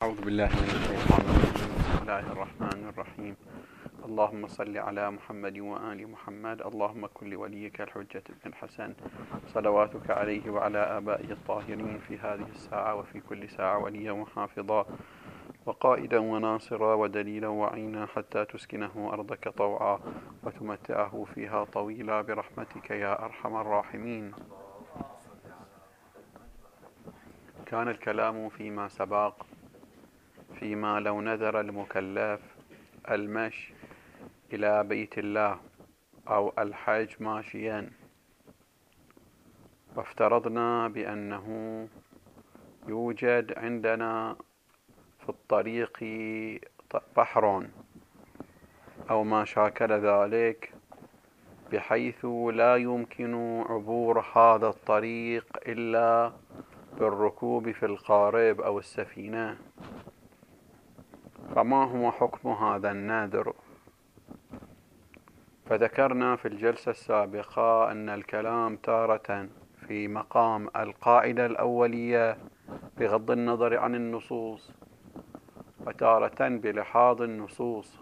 أعوذ بالله من الشيطان الرجيم. بسم الله الرحمن الرحيم. اللهم صل على محمد وآل محمد. اللهم كن لوليك الحجة بن الحسن صلواتك عليه وعلى آبائه الطاهرين في هذه الساعة وفي كل ساعة وليا وحافظا وقائدا وناصرا ودليلا وعينا حتى تسكنه أرضك طوعا وتمتعه فيها طويلا برحمتك يا أرحم الراحمين. كان الكلام فيما سبق فيما لو نذر المكلف المشي إلى بيت الله أو الحج ماشيا، وافترضنا بأنه يوجد عندنا في الطريق بحر أو ما شاكل ذلك، بحيث لا يمكن عبور هذا الطريق إلا بالركوب في القارب أو السفينة. فما هو حكم هذا النذر؟ فذكرنا في الجلسة السابقة أن الكلام تارة في مقام القاعدة الأولية بغض النظر عن النصوص، وتارة بلحاظ النصوص.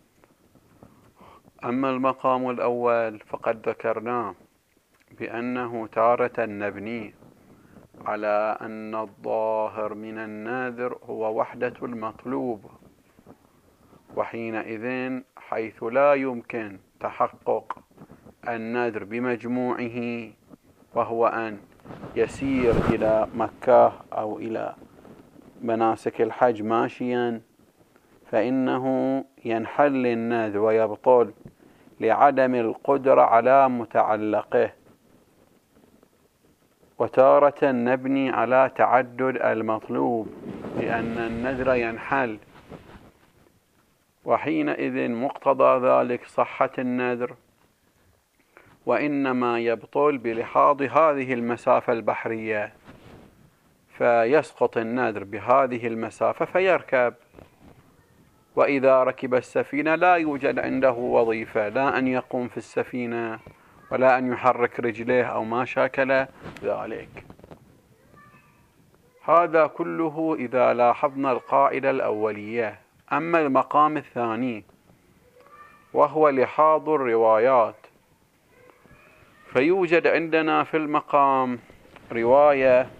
أما المقام الأول فقد ذكرنا بأنه تارة نبني على أن الظاهر من الناذر هو وحدة المطلوب، وحينئذ حيث لا يمكن تحقق النذر بمجموعه، وهو أن يسير إلى مكة أو إلى مناسك الحج ماشيا، فإنه ينحل النذر ويبطل لعدم القدرة على متعلقه. وتارة نبني على تعدد المطلوب لأن النذر ينحل، وحينئذ مقتضى ذلك صحة النذر، وإنما يبطل بلحاظ هذه المسافة البحرية، فيسقط النذر بهذه المسافة فيركب. وإذا ركب السفينة لا يوجد عنده وظيفة، لا أن يقوم في السفينة ولا أن يحرك رجليه أو ما شاكل ذلك. هذا كله إذا لاحظنا القاعدة الأولية. أما المقام الثاني وهو لحاظ الروايات، فيوجد عندنا في المقام رواية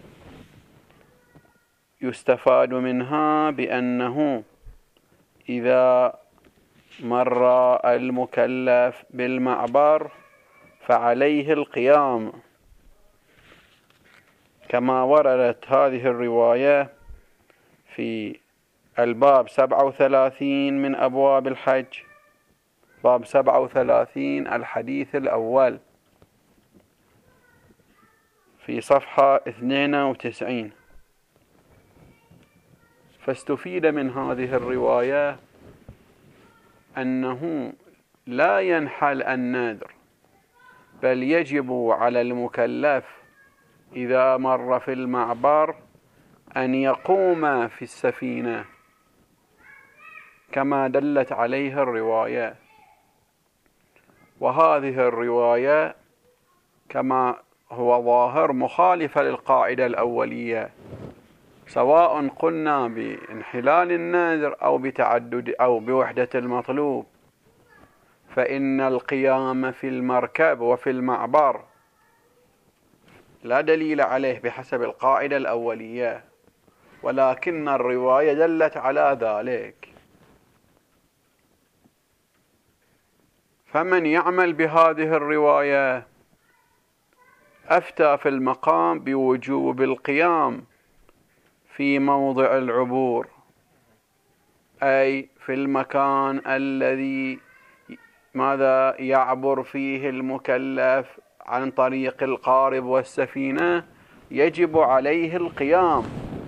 يستفاد منها بأنه إذا مر المكلف بالمعبر فعليه القيام، كما وردت هذه الرواية في الباب 37 من أبواب الحج، باب 37 الحديث الأول في صفحة 92. فاستفيد من هذه الرواية أنه لا ينحل النذر، بل يجب على المكلف إذا مر في المعبر أن يقوم في السفينة كما دلت عليه الرواية. وهذه الرواية كما هو ظاهر مخالفة للقاعدة الأولية، سواء قلنا بانحلال النذر أو بتعدد أو بوحدة المطلوب، فإن القيام في المركب وفي المعبر لا دليل عليه بحسب القاعدة الأولية، ولكن الرواية دلت على ذلك. فمن يعمل بهذه الرواية أفتى في المقام بوجوب القيام في موضع العبور، أي في المكان الذي ماذا يعبر فيه المكلف عن طريق القارب والسفينة، يجب عليه القيام،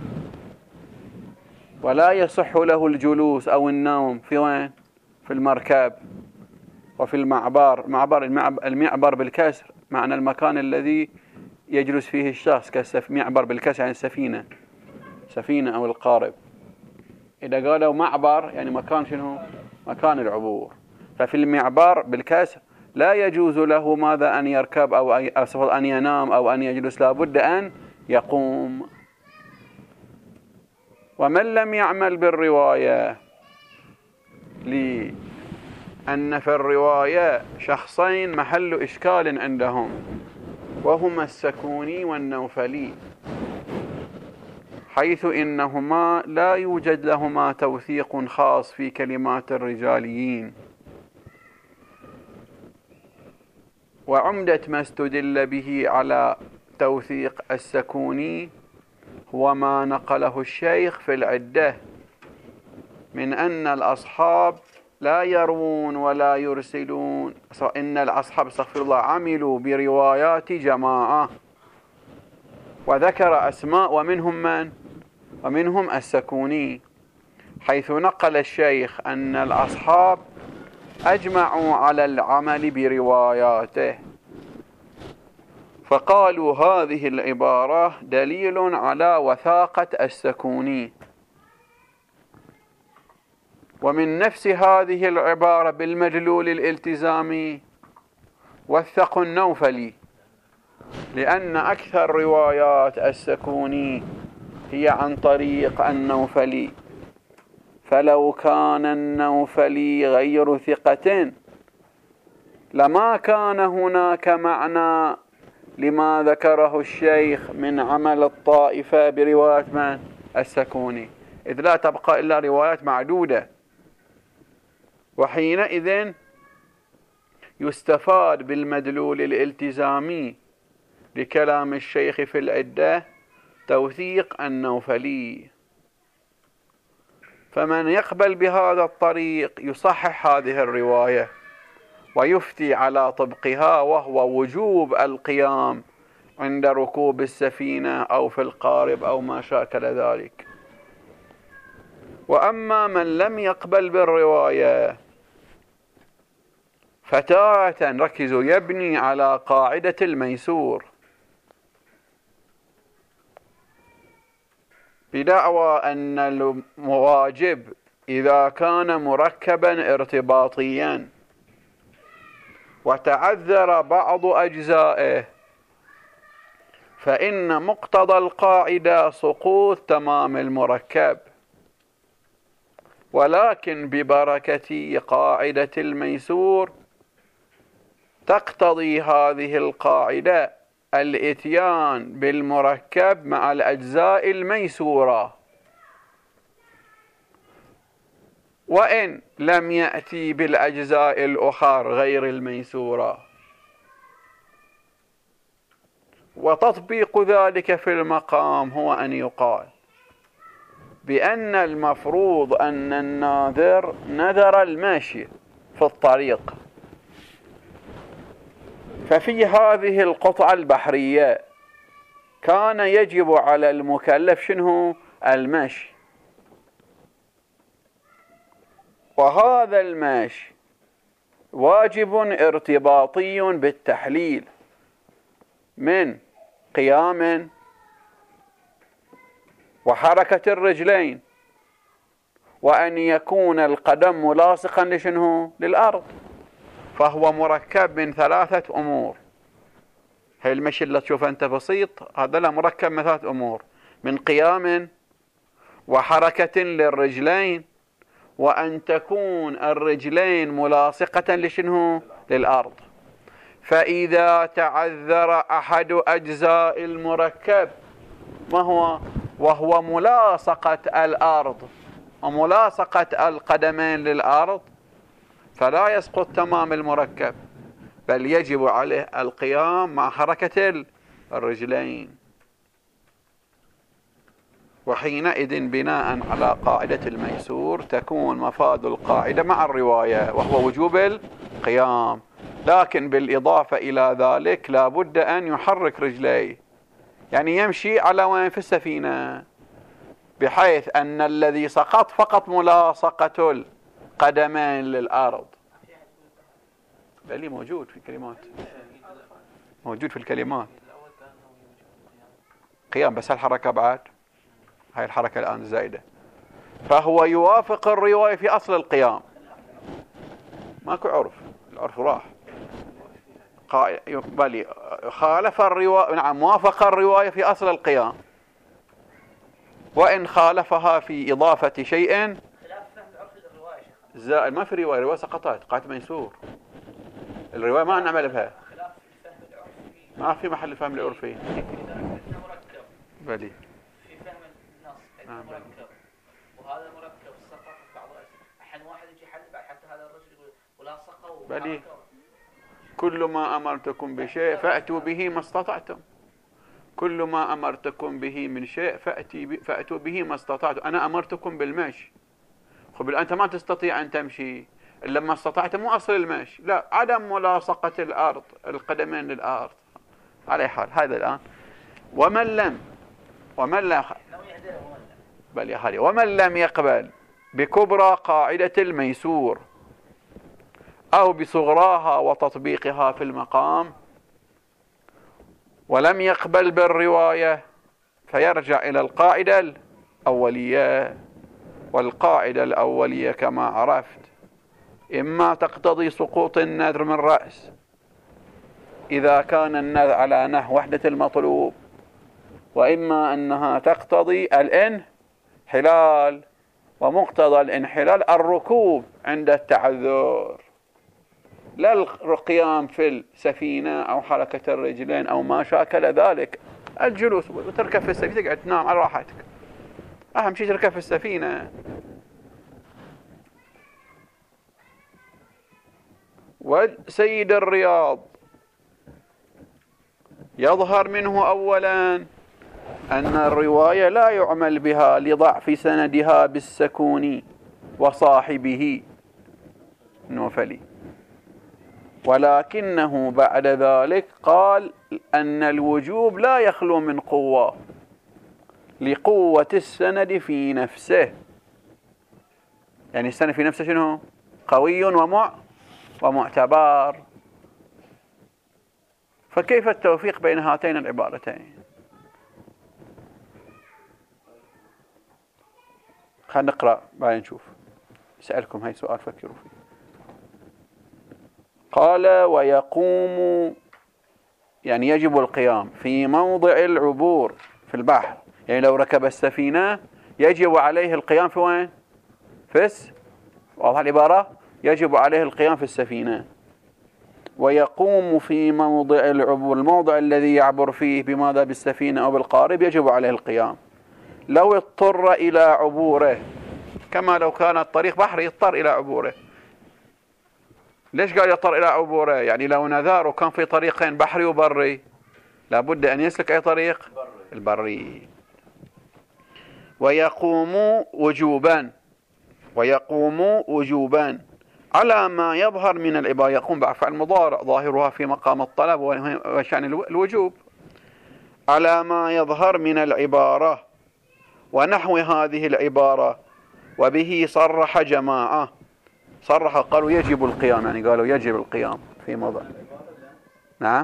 ولا يصح له الجلوس أو النوم في وين؟ في المركب وفي المعبر. المعبر بالكسر معنى المكان الذي يجلس فيه الشخص، معبر بالكسر يعني السفينة، سفينة أو القارب. إذا قالوا معبر يعني مكان شنو؟ مكان العبور. ففي المعبر بالكسر لا يجوز له ماذا؟ أن يركب أو أن ينام أو أن يجلس، لا بد أن يقوم. ومن لم يعمل بالرواية، لأن في الرواية شخصين محل إشكال عندهم، وهما السكوني والنوفلي، حيث إنهما لا يوجد لهما توثيق خاص في كلمات الرجاليين. وعمدة ما استدل به على توثيق السكوني هو ما نقله الشيخ في العدة من أن الأصحاب لا يروون ولا يرسلون، إن الأصحاب استغفر الله عملوا بروايات جماعة، وذكر أسماء ومنهم من؟ ومنهم السكوني، حيث نقل الشيخ أن الأصحاب أجمعوا على العمل برواياته، فقالوا هذه العبارة دليل على وثاقة السكوني. ومن نفس هذه العبارة بالمدلول الالتزامي وثقوا النوفلي، لأن أكثر روايات السكوني هي عن طريق النوفلي، فلو كان النوفلي غير ثقة لما كان هناك معنى لما ذكره الشيخ من عمل الطائفة برواية من؟ السكوني، إذ لا تبقى إلا روايات معدودة. وحينئذ يستفاد بالمدلول الالتزامي لكلام الشيخ في العدة توثيق النوفلي، فمن يقبل بهذا الطريق يصحح هذه الرواية ويفتي على طبقها، وهو وجوب القيام عند ركوب السفينة أو في القارب أو ما شاكل ذلك. وأما من لم يقبل بالرواية فتارة ركزوا يبني على قاعدة الميسور بدعوى أن المواجب إذا كان مركبا ارتباطيا وتعذر بعض أجزائه فإن مقتضى القاعدة سقوط تمام المركب، ولكن ببركة قاعدة الميسور تقتضي هذه القاعدة الإتيان بالمركب مع الأجزاء الميسورة، وإن لم يأتي بالأجزاء الأخرى غير الميسورة. وتطبيق ذلك في المقام هو أن يقال بأن المفروض أن الناظر نذر الماشي في الطريق، ففي هذه القطعة البحرية كان يجب على المكلف شنو؟ المشي، وهذا المشي واجب ارتباطي بالتحليل من قيام وحركة الرجلين، وأن يكون القدم ملاصقا لشنو؟ للأرض، فهو مركب من ثلاثة أمور. هي المشي اللي تشوفه أنت بسيط، هذا لا مركب من ثلاثة أمور: من قيام وحركة للرجلين، وأن تكون الرجلين ملاصقة لشنو؟ للأرض. فإذا تعذر أحد أجزاء المركب ما هو؟ وهو ملاصقة الأرض وملاصقة القدمين للأرض، فلا يسقط تمام المركب، بل يجب عليه القيام مع حركة الرجلين. وحينئذ بناء على قاعدة الميسور تكون مفاد القاعدة مع الرواية، وهو وجوب القيام، لكن بالإضافة إلى ذلك لا بد أن يحرك رجليه، يعني يمشي على وين؟ في السفينة، بحيث أن الذي سقط فقط ملاصقة القدمين للأرض. بل موجود في الكلمات، موجود في الكلمات قيام، بس الحركة بعد هاي الحركة الآن زائدة، فهو يوافق الرواية في أصل القيام، ماكو عرف، العرف راح، بل خالف الرواية، نعم، موافق الرواية في أصل القيام، وإن خالفها في إضافة شيء. خلاف فهم العرف للرواية زائد ما في رواية، رواية سقطت قاعدة ميسور، الرواية ما نعمل بها، خلاف الفهم العرفي ما في محل فهم العرفي. مركب بلي في فهم النص مركب، وهذا مركب سقط في بعض أحيانا واحد يجي حل بعد حتى هذا الرجل يقول ولا سقوا. بلي كل ما أمرتكم بشيء فأتوا به ما استطعتم، كل ما أمرتكم به من شيء فأتوا به ما استطعتم. أنا أمرتكم بالمشي، خب أنت ما تستطيع أن تمشي إلا ما استطعت، مو أصل المشي، لا، عدم ملاصقة الأرض، القدمين للأرض. على حال هذا الآن. ومن لم يقبل بكبرى قاعدة الميسور أو بصغراها وتطبيقها في المقام، ولم يقبل بالرواية، فيرجع إلى القاعدة الأولية. والقاعدة الأولية كما عرفت إما تقتضي سقوط النذر من رأس إذا كان النذر على نحو وحدة المطلوب، وإما أنها تقتضي الانحلال، ومقتضى الانحلال الركوب عند التعذر، لا القيام في السفينة أو حركة الرجلين أو ما شاكل ذلك. الجلوس وتركب في السفينة تقعد تنام على راحتك، أهم شيء تركب في السفينة. وسيد الرياض يظهر منه أولا أن الرواية لا يعمل بها لضعف سندها بالسكون وصاحبه نوفلي، ولكنه بعد ذلك قال أن الوجوب لا يخلو من قوة لقوة السند في نفسه. يعني السند في نفسه شنو؟ قوي ومعتبر. فكيف التوفيق بين هاتين العبارتين؟ خلينا نقرأ بعدين نشوف. سألكم هاي سؤال فكروا فيه. قال ويقوم، يعني يجب القيام في موضع العبور في البحر، يعني لو ركب السفينة يجب عليه القيام في وين؟ واضح العبارة؟ يجب عليه القيام في السفينة. ويقوم في موضع العبور، الموضع الذي يعبر فيه بماذا؟ بالسفينة أو بالقارب، يجب عليه القيام. لو اضطر إلى عبوره، كما لو كان الطريق بحري يضطر إلى عبوره. ليش قال يضطر إلى عبوره؟ يعني لو نذار وكان في طريقين بحري وبري لابد أن يسلك أي طريق؟ البري. ويقوم وجوبا على ما يظهر من العبارة. يقوم بفعل مضارع ظاهرها في مقام الطلب وشأن الوجوب، على ما يظهر من العبارة ونحو هذه العبارة. وبه صرح جماعة، قالوا يجب القيام، يعني قالوا يجب القيام في موضع. نعم،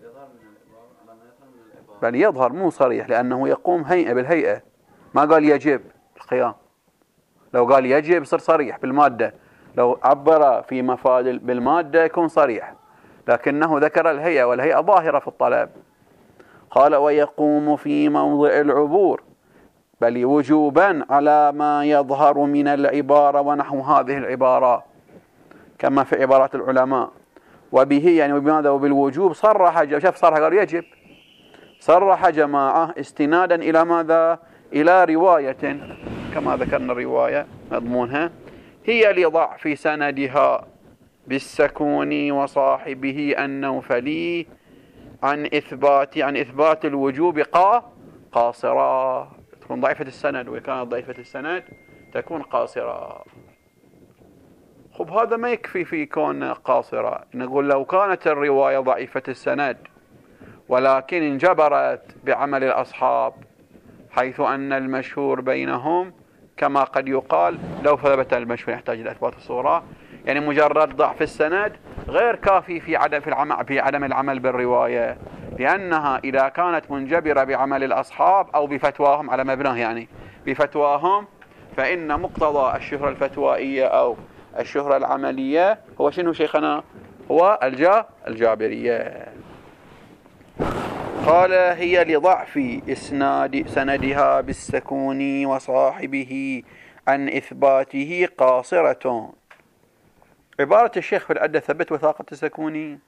بل يظهر مو صريح، لأنه يقوم هيئة بالهيئة، ما قال يجب القيام. لو قال يجب صار صريح بالمادة، لو عبر في مفاد بالمادة يكون صريح، لكنه ذكر الهيئة، والهيئة ظاهرة في الطلب. قال ويقوم في موضع العبور، بل وجوبا على ما يظهر من العبارة ونحو هذه العبارة، كما في عبارات العلماء. وبه يعني وبماذا؟ وبالوجوب صرح قال يجب، صرح جماعة استنادا إلى ماذا؟ إلى رواية، كما ذكرنا الرواية مضمونها هي لضعف سندها بالسكون وصاحبه النوفلي عن إثبات الوجوب قاصرة، تكون ضعيفة السند، وكانت ضعيفة السند تكون قاصرة. خب هذا ما يكفي في كون قاصرة، نقول لو كانت الرواية ضعيفة السند ولكن انجبرت بعمل الأصحاب، حيث أن المشهور بينهم كما قد يقال لو ثبت المشهور يحتاج إلى إثبات الصورة، يعني مجرد ضعف السند غير كافي في عدم العمل بالرواية، لأنها إذا كانت منجبرة بعمل الأصحاب أو بفتواهم على مبناه، يعني بفتواهم، فإن مقتضى الشهرة الفتوائية أو الشهرة العملية هو شنو شيخنا؟ هو الجابرية. قال هي لضعف إسناد سندها بالسكون وصاحبه عن إثباته قاصرة. عبارة الشيخ في العدة ثبت وثاقة السكوني،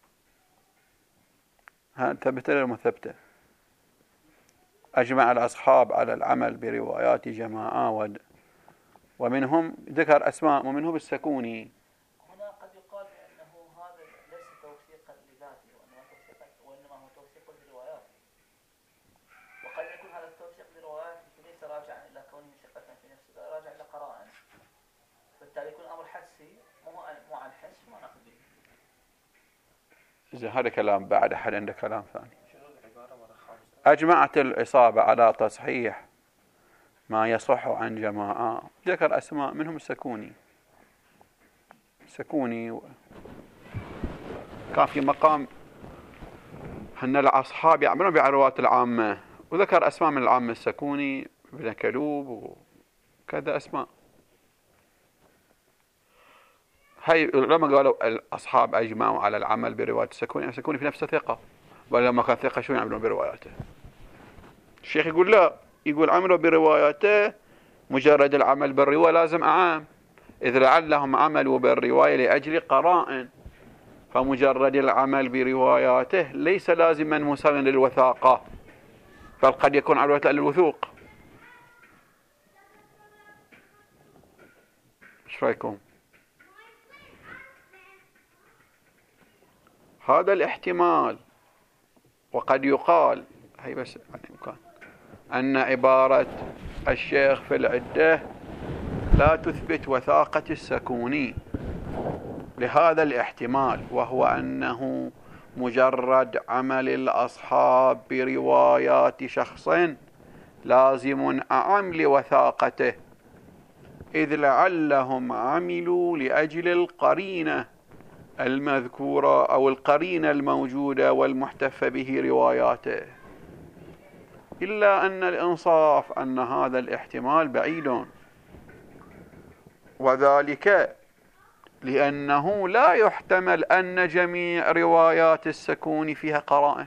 ثبت ولا مثبتة؟ أجمع الأصحاب على العمل بروايات جماعة ومنهم ذكر أسماء ومنهم السكوني. هنا قد يقال أنه هذا ليس توثيقا لذاته وإنما هو توثيق لرواياته، وقد يكون هذا التوثيق لرواياته ليس راجعا إلى كونه ثقة في نفسه، راجع إلى قرائن، بالتالي يكون أمر حدسي مو عن حس ما نأخذ به. إذا هذا كلام بعد أحد عنده كلام ثاني. أجمعت الإصابة على تصحيح ما يصح عن جماعة، ذكر أسماء منهم السكوني. كان في مقام أن الأصحاب يعملون بعروات العامة، وذكر أسماء من العامة، السكوني بن كلوب وكذا أسماء. هاي لما قالوا الأصحاب أجمعوا على العمل برواية السكوني، السكوني في نفسه ثقة، ولما كان ثقة شو يعملون برواياته؟ الشيخ يقول لا، يقول عملوا برواياته، مجرد العمل بالرواية لازم أعام، إذ لعلهم عملوا بالرواية لأجل قرائن، فمجرد العمل برواياته ليس لازما مساويا للوثاقة، بل قد يكون على الوثوق. ايش رايكم؟ هذا الاحتمال. وقد يقال هي بس عن إمكان أن عبارة الشيخ في العدة لا تثبت وثاقة السكوني لهذا الاحتمال، وهو أنه مجرد عمل الأصحاب بروايات شخص لازم أعم لوثاقته، إذ لعلهم عملوا لأجل القرينة المذكورة أو القرينة الموجودة والمحتف به رواياته، إلا أن الإنصاف أن هذا الاحتمال بعيد، وذلك لأنه لا يحتمل أن جميع روايات السكون فيها قرائن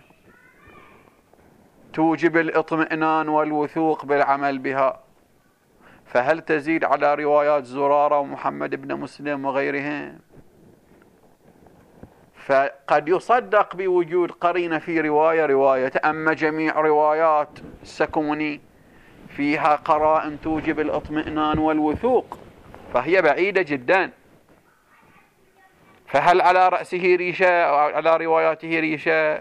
توجب الاطمئنان والوثوق بالعمل بها، فهل تزيد على روايات زرارة ومحمد بن مسلم وغيرهم؟ فقد يصدق بوجود قرينة في رواية، أما جميع روايات السكوني فيها قرائن توجب الاطمئنان والوثوق فهي بعيدة جدا. فهل على رأسه ريشة أو على رواياته ريشة؟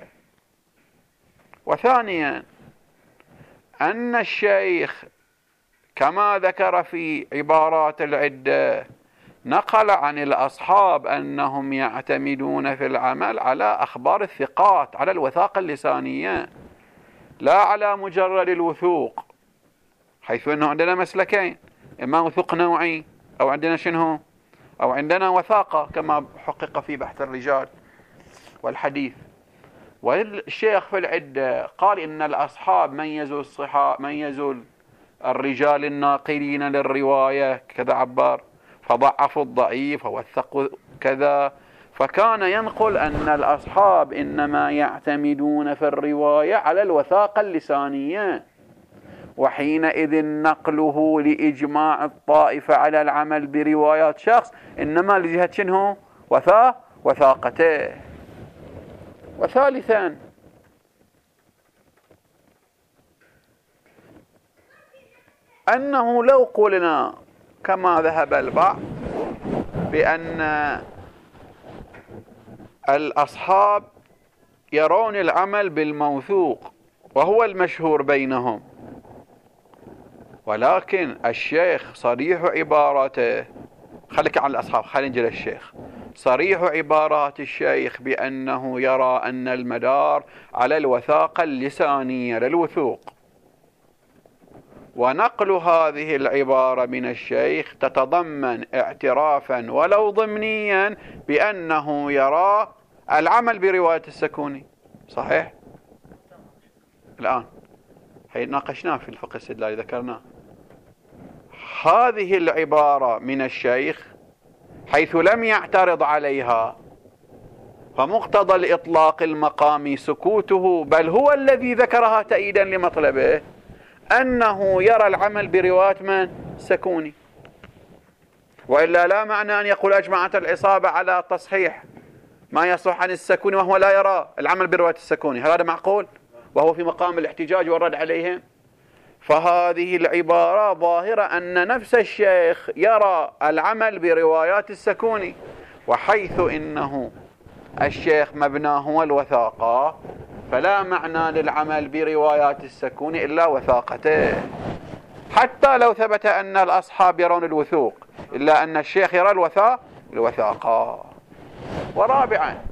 وثانيا أن الشيخ كما ذكر في عبارات العدة نقل عن الأصحاب أنهم يعتمدون في العمل على أخبار الثقات، على الوثاقة اللسانية، لا على مجرد الوثوق، حيث أنه عندنا مسلكين، إما وثوق نوعي أو عندنا شنو؟ أو عندنا وثاقة كما حقق في بحث الرجال والحديث. والشيخ في العدة قال إن الأصحاب ميزوا الرجال الناقلين للرواية كذا عبار، فضعفوا الضعيف ووثقوا كذا، فكان ينقل أن الأصحاب إنما يعتمدون في الرواية على الوثاقة اللسانية، وحينئذ نقله لإجماع الطائفة على العمل بروايات شخص إنما لجهة شنو؟ وثاقته. وثالثا أنه لو قلنا كما ذهب البعض بأن الأصحاب يرون العمل بالموثوق وهو المشهور بينهم، ولكن الشيخ صريح عباراته، خليك عن الأصحاب، خلينا نجي للشيخ، صريح عبارات الشيخ بأنه يرى أن المدار على الوثاقة اللسانية للوثوق، ونقل هذه العبارة من الشيخ تتضمن اعترافا ولو ضمنيا بأنه يرى العمل برواية السكوني. صحيح؟ الآن هي ناقشناه في الفقه الاستدلالي، ذكرناه. هذه العبارة من الشيخ حيث لم يعترض عليها فمقتضى الإطلاق المقامي سكوته، بل هو الذي ذكرها تأييدا لمطلبه أنه يرى العمل برواية من؟ السكوني. وإلا لا معنى أن يقول أجمعت العصابة على تصحيح ما يصح عن السكوني وهو لا يرى العمل برواية السكوني. هل هذا معقول؟ وهو في مقام الاحتجاج والرد عليهم. فهذه العبارة ظاهرة أن نفس الشيخ يرى العمل بروايات السكوني، وحيث إنه الشيخ مبناه هو الوثاقة فلا معنى للعمل بروايات السكوني إلا وثاقته، حتى لو ثبت أن الأصحاب يرون الوثوق، إلا أن الشيخ يرى الوثاقة. ورابعا،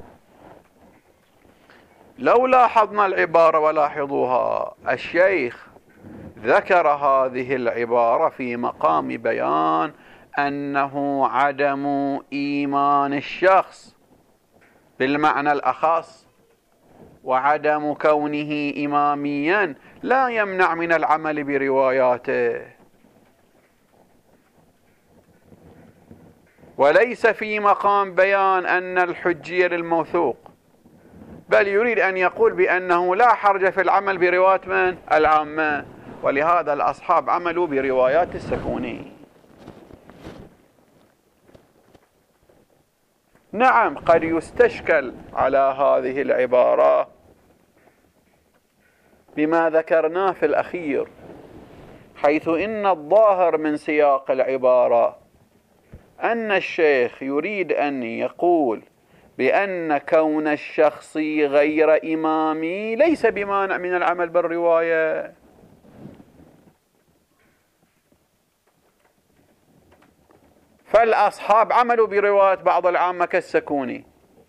لو لاحظنا العبارة ولاحظوها، الشيخ ذكر هذه العبارة في مقام بيان أنه عدم إيمان الشخص بالمعنى الأخص وعدم كونه إماميا لا يمنع من العمل برواياته، وليس في مقام بيان أن الحجية للموثوق، بل يريد أن يقول بأنه لا حرج في العمل بروايات من؟ العامة. ولهذا الأصحاب عملوا بروايات السكوني. نعم، قد يستشكل على هذه العبارة بما ذكرناه في الأخير، حيث إن الظاهر من سياق العبارة أن الشيخ يريد أن يقول بأن كون الشخص غير إمامي ليس بمانع من العمل بالرواية. فالأصحاب عملوا برواية بعض العامة كالسكوني،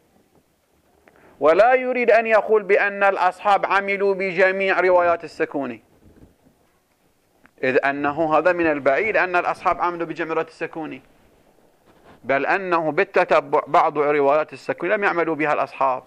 ولا يريد أن يقول بأن الأصحاب عملوا بجميع روايات السكوني، إذ أنه هذا من البعيد أن الأصحاب عملوا بجميع روايات السكوني، بل أنه بالتتبع بعض روايات السكوني لم يعملوا بها الأصحاب.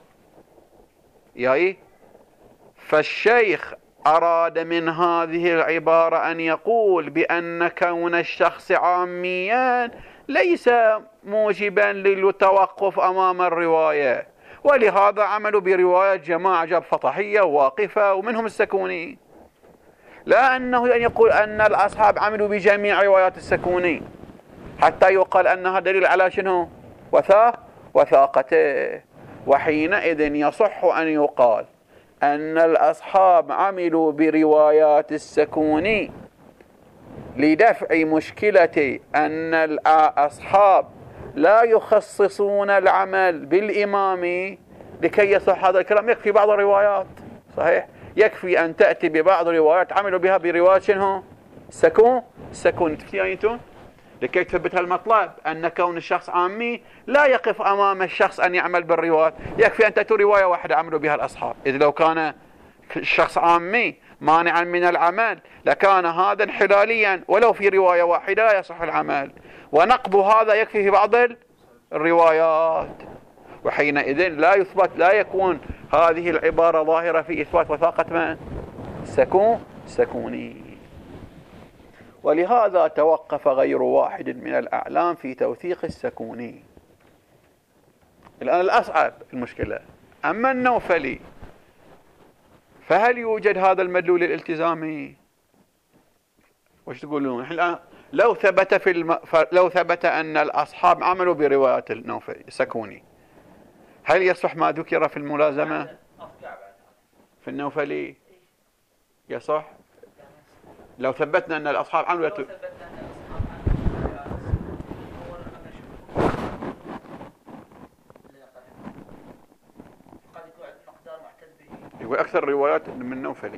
فالشيخ أراد من هذه العبارة أن يقول بأن كون الشخص عاميا ليس موجبا للتوقف أمام الرواية، ولهذا عملوا برواية جماعة جاب فطحية وواقفة ومنهم السكوني، لا أنه أن يقول أن الأصحاب عملوا بجميع روايات السكوني حتى يقال أنها دليل على شنو؟ وثاقته. وحينئذ يصح أن يقال أن الأصحاب عملوا بروايات السكوني لدفع مشكلة أن الأصحاب لا يخصصون العمل بالإمام لكي يصح هذا الكلام. يكفي بعض الروايات، صحيح، يكفي أن تأتي ببعض الروايات عملوا بها بروايات شنو؟ السكون. تفيانيتون لكي تثبت المطلب أن كون الشخص عامي لا يقف أمام الشخص أن يعمل بالروايات، يكفي أن تأتي رواية واحدة عملوا بها الأصحاب. إذ لو كان الشخص عامي مانعا من العمل لكان هذا انحلاليا، ولو في رواية واحدة لا يصح العمل، ونقض هذا يكفي في بعض الروايات. وحينئذ لا يكون هذه العبارة ظاهرة في إثبات وثاقة من؟ السكوني. ولهذا توقف غير واحد من الأعلام في توثيق السكوني. الآن الأصعب المشكلة، أما النوفلي فهل يوجد هذا المدلول الالتزامي؟ وش تقولون؟ الآن لو ثبت أن الأصحاب عملوا بروايات النوفلي السكوني، هل يصح ما ذكر في الملازمة في النوفلي؟ يصح؟ لو ثبتنا أن الأصحاب عملوا يقول أكثر الروايات من النوفلي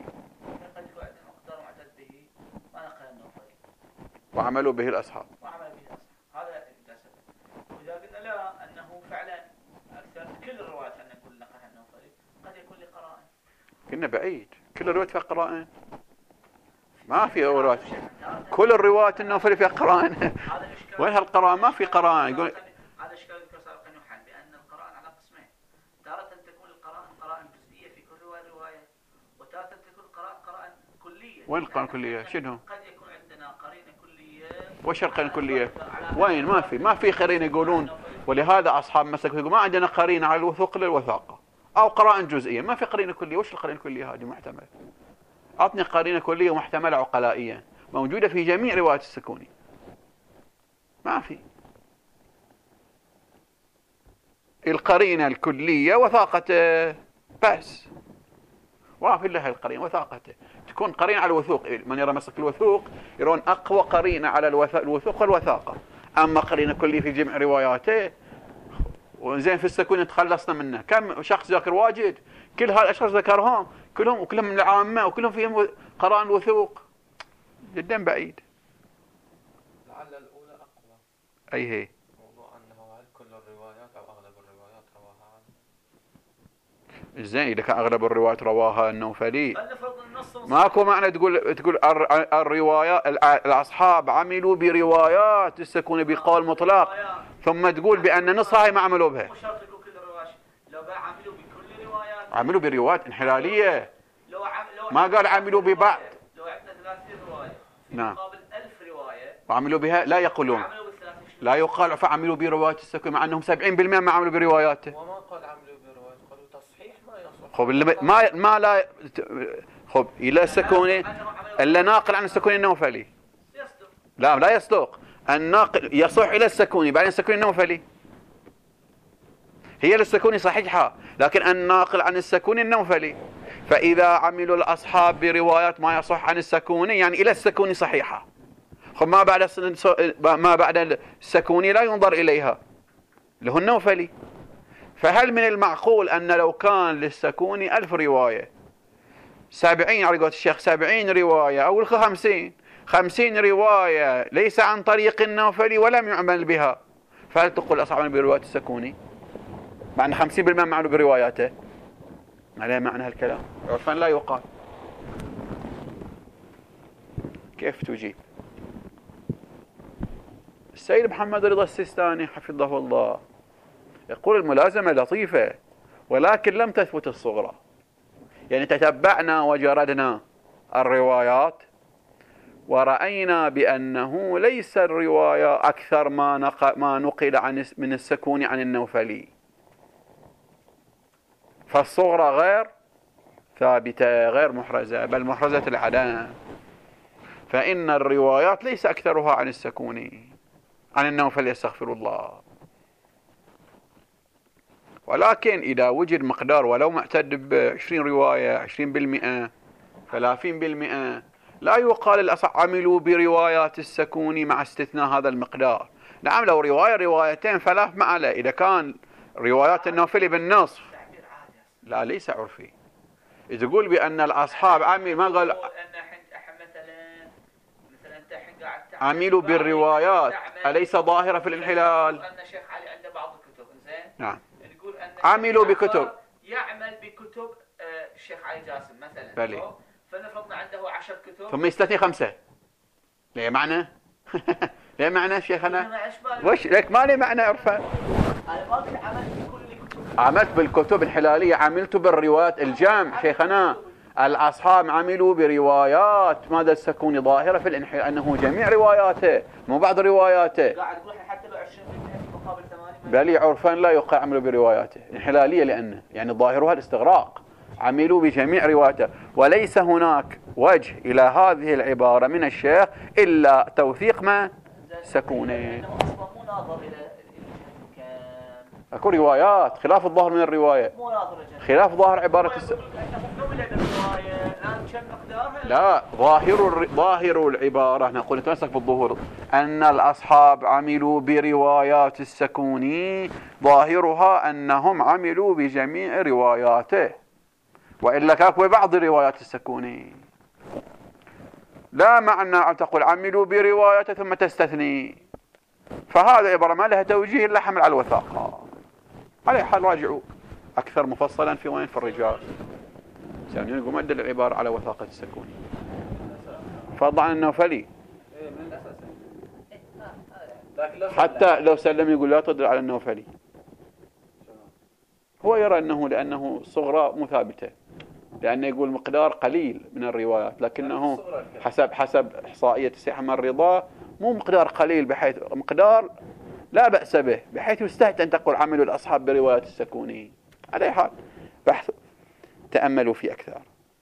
وعملوا به الأصحاب. هذا وإذا قلنا لا أنه فعلا أكثر كل الروايات أن نقول نقلها النوفلي قد يكون لقرائن. كنا بعيد، كل الروايات فيها قرائن، ما في روايات كل الروايات النوفلي فيها قرائن. وين هالقرائن؟ ما في قرائن. يقول هذا إشكال ذكر سابقا يحل بأن القرائن على قسمين، تارة تكون القرائن قرائن جزئية في كل رواية، وتارة تكون قرائن كلية. وين القرائن الكلية؟ شنو؟ قد يكون عندنا قرينة كلية. وش القرينة الكلية؟ وين؟ ما في قرينة يقولون ولهذا أصحاب مسلك يقول ما عندنا قرينة على الوثوق للوثاقة أو قرائن جزئية. ما في قرينة كلية. وش القرينة الكلية هذه محتملة؟ أعطني قرينة كلية محتملة عقلائيا موجودة في جميع روايات السكوني. ما في. القرينة الكلية وثاقته بس. وافي لها القرينة وثاقته. تكون قرينة على الوثوق. من يرى مسلك الوثوق يرون أقوى قرينة على الوثوق والوثاقة. أما قرينة كلية في جميع رواياته وزين في السكون تخلصنا منه. كم شخص ذاكر واجد كل هالأشخاص ذكرهم كلهم من العامة وكلهم فيهم قرائن وثوق جدا بعيد. لعل الأولى أقوى. أي هي موضوع أنه هل كل الروايات أو أغلب الروايات رواها عنه. زين إذا كان أغلب الروايات رواها النوفلي ماكو معنى تقول الروايات الأصحاب عملوا بروايات السكون بقول مطلق ثم تقول بأن نصها ما عملوا بها. عملوا بروايات انحلالية. ما قال عملوا ببعض. لو عندنا 30 رواية في نعم. مقابل 1000 رواية وعملوا بها لا يقولون لا يقال فعملوا بروايات السكون مع أنهم 70% ما عملوا برواياته. وما قال عملوا بروايات قالوا تصحيح ما يصح. خب ما لا خب إلى السكوني إلا ناقل عن السكوني النوفلي. لا يصدق. الناقل يصح إلى السكوني بعدين السكوني النوفلي. هي للسكوني صحيحة لكن الناقل عن السكوني النوفلي. فإذا عملوا الأصحاب بروايات ما يصح عن السكوني يعني إلى السكوني صحيحة. خب ما بعد السكوني لا ينظر إليها له النوفلي. فهل من المعقول أن لو كان للسكوني 1000 رواية 70 على قولة الشيخ 70 رواية أو 50 رواية ليس عن طريق النوفلي ولم يعمل بها فهل تقول أصحابنا بروايات السكوني مع أن 50% معنى برواياته؟ على معنى هالكلام عرفا لا يقال. كيف تجيب؟ السيد محمد رضا السيستاني حفظه الله يقول الملازمة لطيفة ولكن لم تثبت الصغرى. يعني تتبعنا وجردنا الروايات ورأينا بأنه ليس الرواية أكثر ما نقل من السكون عن النوفلي. فالصغرى غير ثابتة غير محرزة بل محرزة العدم. فإن الروايات ليس أكثرها عن السكوني عن النوفلي استغفر الله. ولكن إذا وجد مقدار ولو معتد ب20 رواية 20% 30% لا يقال عملوا بروايات السكوني مع استثناء هذا المقدار. نعم لو روايتين فلا ما عليه. إذا كان روايات النوفلي بالنصف لا ليس عرفي. إذا تقول بأن الأصحاب عمل ما قال عملوا بالروايات أليس ظاهرة في الانحلال؟ أن الشيخ علي عنده بعض الكتب زين نعم نقول أن عملوا بكتب يعمل بكتب الشيخ علي جاسم مثلا بلي. فنفرضنا عنده 10 كتب ثم يستثني 5 ليه معنى؟ ليه معنى شيخنا؟ وش لك ما لي معنى عرفان؟ أنا ما قلت عملت بكل كتب عملت بالكتب الحلالية عملت بالروايات الجامع شيخنا. الأصحاب عملوا بروايات ماذا السكون ظاهرة في الانحلال أنه جميع رواياته مو بعض رواياته. قاعد تقول حتى لو 20% مقابل 80 بل عرفان لا يقع عملوا برواياته انحلالية لأنه يعني ظاهرها الاستغراق. عملوا بجميع رواياته وليس هناك وجه إلى هذه العبارة من الشيخ إلا توثيق ما سكونه. أكو روايات خلاف الظاهر من الرواية خلاف ظاهر عبارة لا ظاهر العبارة نقول نتمسك بالظهور أن الأصحاب عملوا بروايات السكوني ظاهرها أنهم عملوا بجميع رواياته وإلا كاكو بعض روايات السكوني. لا معنى أن تقول عملوا برواياته ثم تستثني فهذا عبارة ما لها توجيه إلا حمل على الوثاقة. على حال راجعوا أكثر مفصلا في وين في الرجال سامعين يقول مد العبارة على وثاقة السكوني فضلا عن النوفلي حتى لو سلم يقول لا تدل على النوفلي. هو يرى أنه لأنه صغرى مثابتة لأنه يقول مقدار قليل من الروايات لكنه حسب إحصائية السيد محمد رضا مو مقدار قليل بحيث مقدار لا بأس به، بحيث يستهجن أن تقول عملوا الأصحاب برواية السكوني. على حال بحث تأملوا فيه أكثر.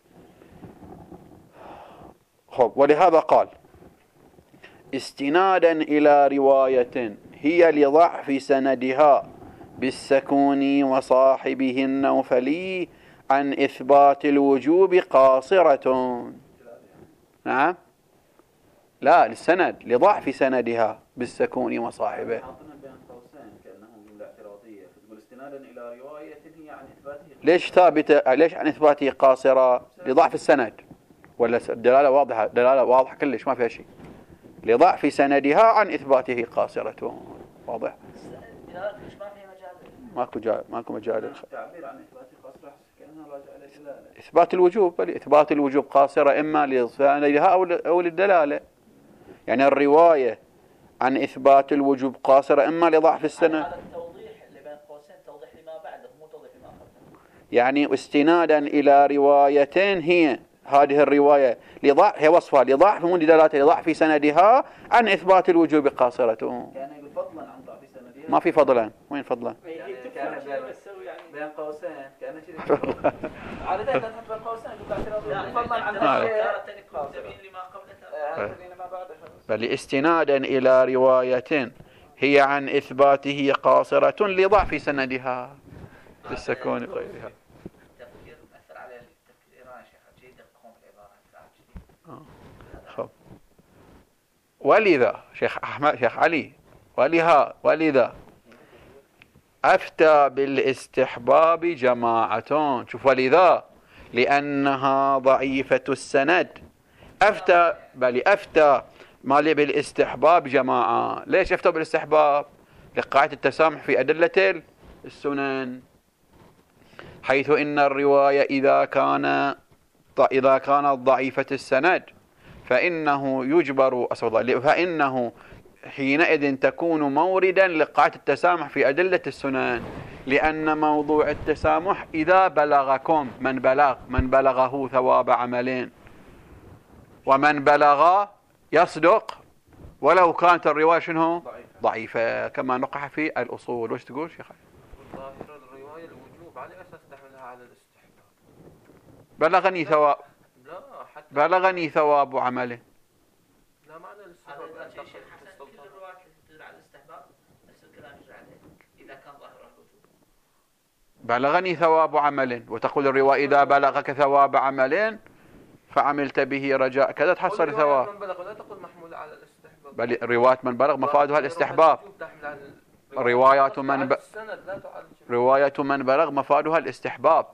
خب، ولهذا قال استنادا إلى رواية هي لضعف سندها بالسكون وصاحبه النوفلي عن إثبات الوجوب قاصرة. نعم، لا للسند، لضعف سندها بالسكون وصاحبه. حاطنا بين قوسين كأنه جملة اعتراضية، تقول استنادا إلى رواية هي عن إثباته. ليش ثابتة؟ ليش عن إثباته قاصرة؟ لضعف السند، ولا الدلالة واضحة؟ دلالة واضحة كلش ما فيها شيء. لضعف سندها عن إثباته قاصرة. واضح؟ ماكو مجال. التعبير عن إثباته قاصرة كأنه راجع إلى دلالة. إثبات الوجوب، بل إثبات الوجوب قاصرة إما لسندها أو للدلالة. يعني الرواية عن إثبات الوجوب قاصرة إما لضعف السند. هذا التوضيح اللي بين قوسين توضيح لما بعده، مو توضيح لما قبله. يعني استنادا إلى روايتين هي هذه الرواية لضعف، هي وصفها لضعف من دلالته لضعف سندها عن إثبات الوجوب قاصرة. كان يقول فضلا عن ضعف سندها. ما في فضلا، وين فضلا؟ يعني كان بين قوسين كأنه شيء. عادة تحت بين قوسين يقول فضلا عن بل استنادا إلى رواية هي عن إثباته قاصرة لضعف سندها بالسكون غيرها. التفكير مأثر على التفكير الإيراني شيخ، جيد يدققون في العبارات. خب، ولذا شيخ أحمد، شيخ علي، ولذا أفتى بالاستحباب جماعة. شوف، ولذا لأنها ضعيفة السند أفتى مالي بالاستحباب جماعة. ليش أفتى بالاستحباب؟ لقاعدة التسامح في أدلة السنن، حيث إن الرواية إذا كانت ضعيفة السند فإنه حينئذ تكون موردا لقاعدة التسامح في أدلة السنن، لأن موضوع التسامح إذا بلغكم من بلغه ثواب عملين، ومن بلغ يصدق ولو كانت الرواية شنو؟ ضعيفة، كما نقح في الأصول. وش تقول شيخ؟ ظاهر الرواية الوجوب على أساس تحملها على الاستحباب. بلغني ثواب عمله. لا معنى الاستحباب هذا شيء حسن، كل الروايات اللي تدل على الاستحباب نفس الكلام يجري عليه إذا كان ظاهر الوجوب. بلغني ثواب عمل، وتقول الرواية إذا بلغك ثواب عمل فعملت به رجاء كذا تحصل ثواب. من بلغ لا تقول محمولة على الاستحباب، بل روايات من بلغ مفادها الاستحباب. روايات من بلغ مفادها الاستحباب.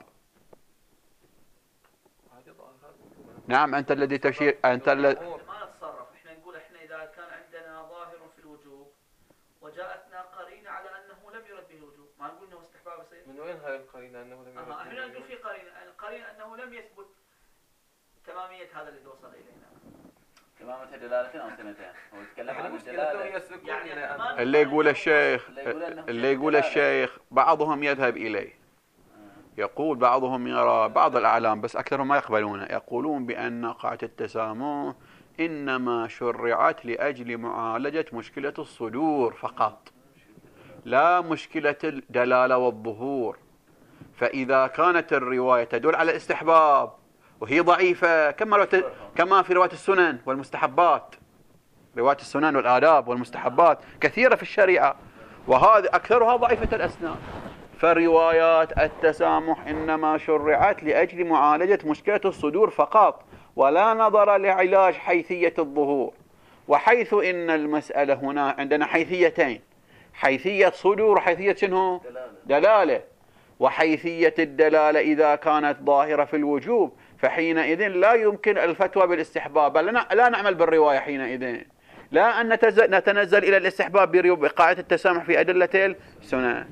نعم، أنت الذي تشير، أنت الذي ما نتصرف، احنا نقول إذا كان عندنا ظاهر في الوجوب وجاءتنا قرينة على أنه لم يرد به الوجوب، ما نقول أنه استحباب يصير. من وين هاي القرينة أنه لم يرد به؟ احنا نقول في قرينة أنه لم يثبت تمامية هذا اللي وصل إلينا. تمامة دلالتين أو سنتين. هو يتكلم عن الدلالة. يعني اللي يقول الشيخ بعضهم يذهب إليه، يقول بعضهم يرى بعض الأعلام بس أكثرهم ما يقبلونه، يقولون بأن قاعدة التسامح إنما شرعت لأجل معالجة مشكلة الصدور فقط، لا مشكلة الدلالة والظهور. فإذا كانت الرواية تدل على الاستحباب وهي ضعيفة كما في رواية السنن والمستحبات، رواية السنن والآداب والمستحبات كثيرة في الشريعة، وهذه أكثرها ضعيفة الأسناد. فروايات التسامح إنما شرعت لأجل معالجة مشكلة الصدور فقط، ولا نظر لعلاج حيثية الظهور. وحيث إن المسألة هنا عندنا حيثيتين، حيثية صدور وحيثية شنو؟ دلالة. وحيثية الدلالة إذا كانت ظاهرة في الوجوب فحينئذ لا يمكن الفتوى بالاستحباب، بل لا نعمل بالرواية حينئذ، لا أن نتنزل إلى الاستحباب بقاعدة التسامح في أدلة السنن.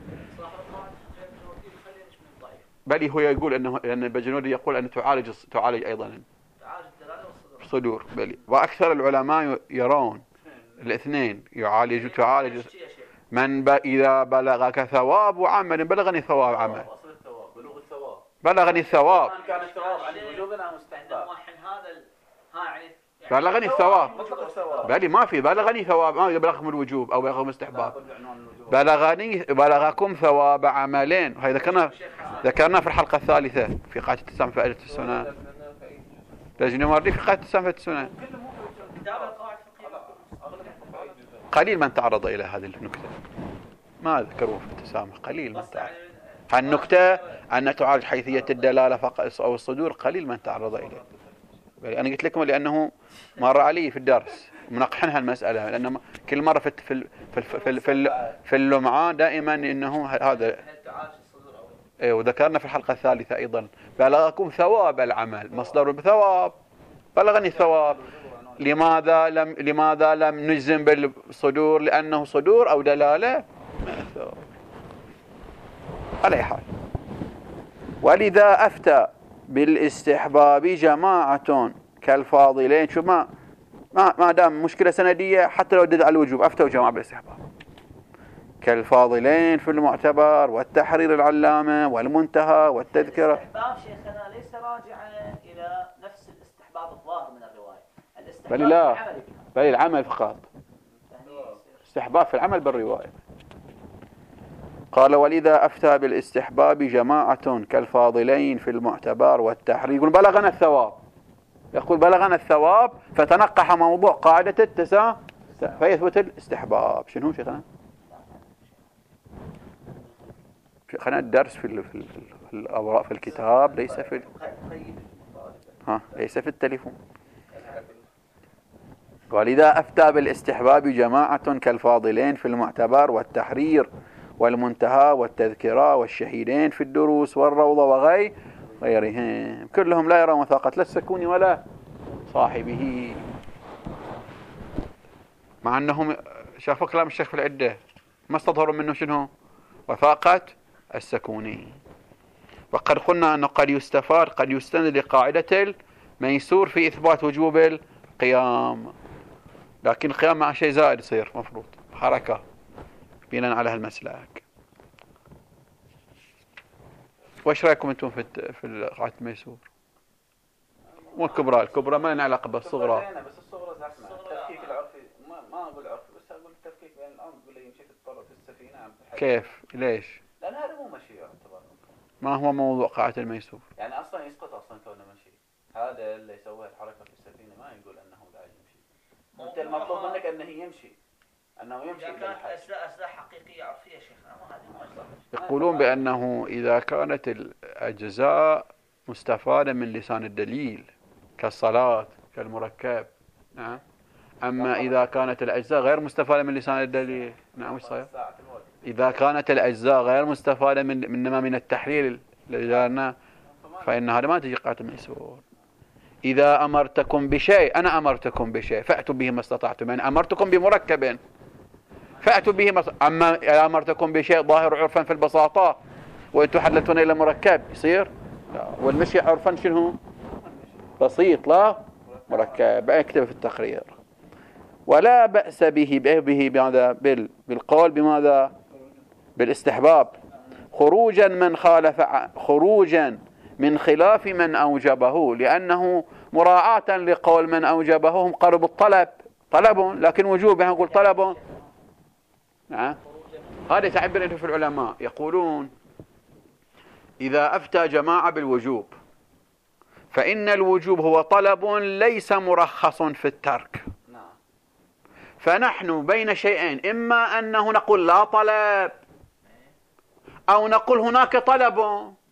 بل هو يقول أن البجنودي يقول أن تعالج أيضا الصدور. بل وأكثر العلماء يرون الاثنين تعالج من إذا بلغك ثواب عمل. بلغني ثواب عمل، بلغني الثواب. كان الثواب عن وجوبنا مستحباب. هذا بلغني الثواب. مطلق الثواب. بالي ما في بلغني ثواب، ما بلغكم الوجوب أو بلغكم استحباب. بلغكم ثواب عملين، وهي ذكرنا في الحلقة الثالثة في قاعدة التسامح في أدلة السنن. لازم نمر في قاعدة التسامح في السنن. قليل من تعرض إلى هذه النكتة، ما ذكروا في التسامح، قليل من تعرض. النكتة أن تعالج حيثية الدلالة فقط أو الصدور، قليل من تعرض إليه. أنا قلت لكم لأنه مر علي في الدرس منقحنها المسألة، لأن كل مرة في اللمعان دائما إنه هذا. وذكرنا في الحلقة الثالثة أيضا بلغكم ثواب العمل، مصدر بثواب، بلغني ثواب. لماذا لم نجزم بالصدور؟ لأنه صدور أو دلالة على أي حال. ولذا أفتى بالاستحباب جماعة كالفاضلين. شو ما دام مشكلة سندية حتى لو دد على الوجوب أفتوا جماعة بالاستحباب كالفاضلين في المعتبر والتحرير العلامة والمنتهى والتذكرة. الاستحباب شيخنا ليس راجعا إلى نفس الاستحباب الظاهر من الرواية. بل لا، بل العمل فقط، استحباب في العمل بالرواية. قال ولذا أفتى بالاستحباب جماعة كالفاضلين في المعتبر والتحرير. يقول بلغنا الثواب، يقول بلغنا الثواب، فتنقح موضوع قاعدة التسامح فيثبت الاستحباب. شنو شيخنا؟ شيخنا الدرس في الأوراق في الكتاب، ليس في ليس في التليفون. ولذا أفتى بالاستحباب جماعة كالفاضلين في المعتبر والتحرير والمنتهى والتذكرة والشهيدين في الدروس والروضة وغيرهم، كلهم لا يرون وثاقة لا السكون ولا صاحبه، مع أنهم شافوا كلام الشيخ في العدة ما استظهروا منه شنو؟ وثاقة السكوني. وقد قلنا أنه قد يستفاد، قد يستند لقاعدة الميسور في إثبات وجوب القيام، لكن القيام مع شيء زائد يصير مفروض حركة بناء على هالمسلك. وايش رايكم انتم في قاعدة الميسور؟ والكبرى ما لنا علاقة بالصغرى. بس الصغرى زحمة. التفكيك العرفي ما اقول عرفي، بس اقول التفكيك بين الامر ولا يمشي في الطرف في السفينة. كيف؟ ليش؟ لان هذا مو مشي يعتبر. ما هو موضوع قاعدة الميسور؟ يعني اصلا يسقط اصلا كونه مشي. هذا اللي يسوي الحركة في السفينة ما يقول انه قاعد يمشي. انت المطلوب منك انه يمشي، انه يمشي. إذا كانت أسلاء حقيقية عرفية شيخنا ما هذه يقولون بأنه إذا كانت الأجزاء مستفادة من لسان الدليل كالصلاة كالمركب، نعم. أما إذا كانت الأجزاء غير مستفادة من لسان الدليل، نعم وش صحيح؟ إذا كانت الأجزاء غير مستفادة من التحليل الذي دارنا، فإن هذا ما تجي قاعدة الميسور. إذا أمرتكم بشيء، أنا أمرتكم بشيء فأتوا به ما استطعتم، يعني أمرتكم بمركب فأتوا به أما أمرتكم بشيء ظاهر عرفا في البساطة وأنتم حللتون إلى مركب يصير لا. والمشي عرفا شنو؟ بسيط لا مركب. اكتب في التقرير ولا بأس به بماذا؟ بالقول بماذا؟ بالاستحباب، خروجا من خلاف من أوجبه، لأنه مراعاة لقول من أوجبه هم قرب الطلب، طلب لكن وجوب نقول طلب. نعم هذا تعبير في العلماء يقولون إذا أفتى جماعة بالوجوب فإن الوجوب هو طلب ليس مرخص في الترك، فنحن بين شيئين، إما أنه نقول لا طلب أو نقول هناك طلب.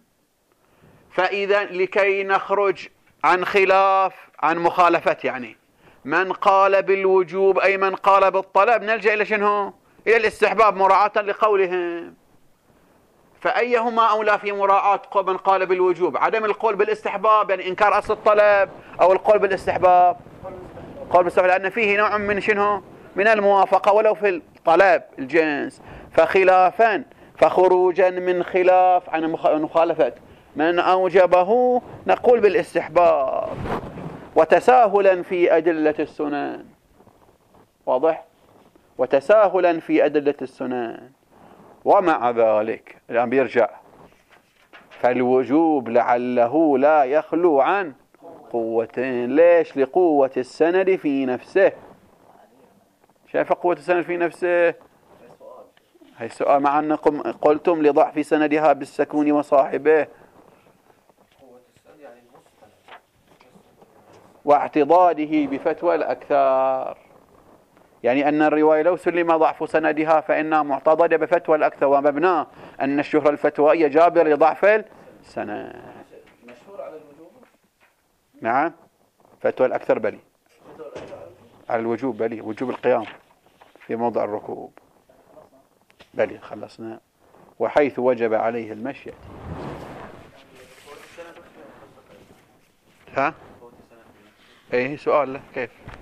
فإذا لكي نخرج عن خلاف عن مخالفة يعني من قال بالوجوب أي من قال بالطلب، نلجأ إلى شنو؟ إلى الاستحباب مراعاة لقولهم. فأيهما أولى في مراعاة من قال بالوجوب؟ عدم القول بالاستحباب يعني إنكار أصل الطلب، أو القول بالاستحباب؟ قول بالاستحباب لأن فيه نوع من شنو؟ من الموافقة ولو في الطلب الجنس. فخلافا فخروجا من خلاف عن مخالفة من أوجبه نقول بالاستحباب، وتساهلا في أدلة السنن. واضح؟ وتساهلا في أدلة السنن. ومع ذلك الآن بيرجع فالوجوب لعله لا يخلو عن قوتين. ليش؟ لقوة السند في نفسه. شايف قوة السند في نفسه؟ هاي السؤال، مع أنكم قلتم لضعف سندها بالسكون وصاحبه قوة السند يعني المستند واعتضاده بفتوى الأكثر، يعني أن الرواية لو سلم ضعف سندها فإنها معتضدة بفتوى الأكثر، ومبناه أن الشهرة الفتوائية جابر لضعف السند. مشهور على الوجوب. نعم، فتوى الأكثر بلي على الوجوب، بلي وجوب القيام في موضع الركوب بلي. خلصنا. وحيث وجب عليه المشي. ها؟ ايه سؤال له كيف؟